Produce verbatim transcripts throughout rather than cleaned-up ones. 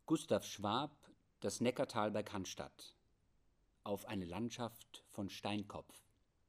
Gustav Schwab, das Neckartal bei Cannstatt. Auf eine Landschaft von Steinkopf.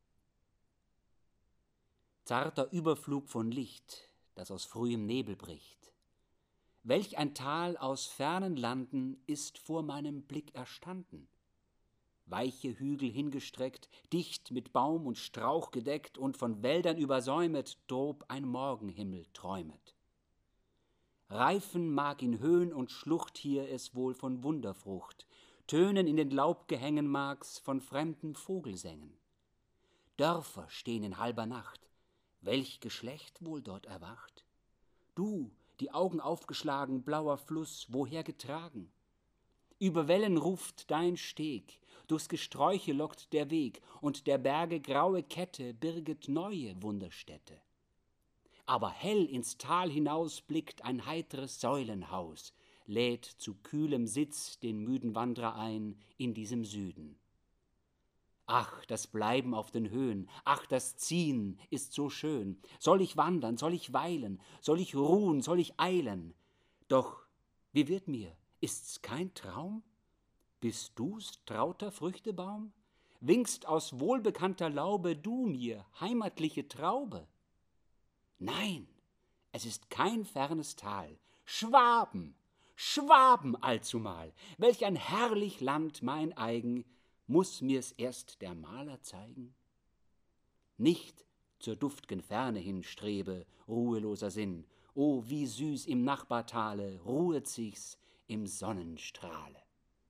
Zarter Überflug von Licht, das aus frühem Nebel bricht. Welch ein Tal aus fernen Landen ist vor meinem Blick erstanden. Weiche Hügel hingestreckt, dicht mit Baum und Strauch gedeckt und von Wäldern übersäumet, drob ein Morgenhimmel träumet. Reifen mag in Höhen und Schlucht hier es wohl von Wunderfrucht, tönen in den Laubgehängen mag's von fremden Vogelsängen. Dörfer stehen in halber Nacht, welch Geschlecht wohl dort erwacht? Du, die Augen aufgeschlagen, blauer Fluss, woher getragen? Über Wellen ruft dein Steg, durchs Gesträuche lockt der Weg, und der Berge graue Kette birget neue Wunderstätte. Aber hell ins Tal hinaus blickt ein heitres Säulenhaus, lädt zu kühlem Sitz den müden Wandrer ein in diesem Süden. Ach, das Bleiben auf den Höhen, ach, das Ziehen ist so schön. Soll ich wandern, soll ich weilen, soll ich ruhen, soll ich eilen? Doch, wie wird mir, ist's kein Traum? Bist du's, trauter Früchtebaum? Winkst aus wohlbekannter Laube du mir, heimatliche Traube? Nein, es ist kein fernes Tal, Schwaben, Schwaben allzumal, welch ein herrlich Land mein eigen, muß mir's erst der Maler zeigen? Nicht zur duft'gen Ferne hin strebe, ruheloser Sinn, o wie süß im Nachbartale ruhet sich's im Sonnenstrahle.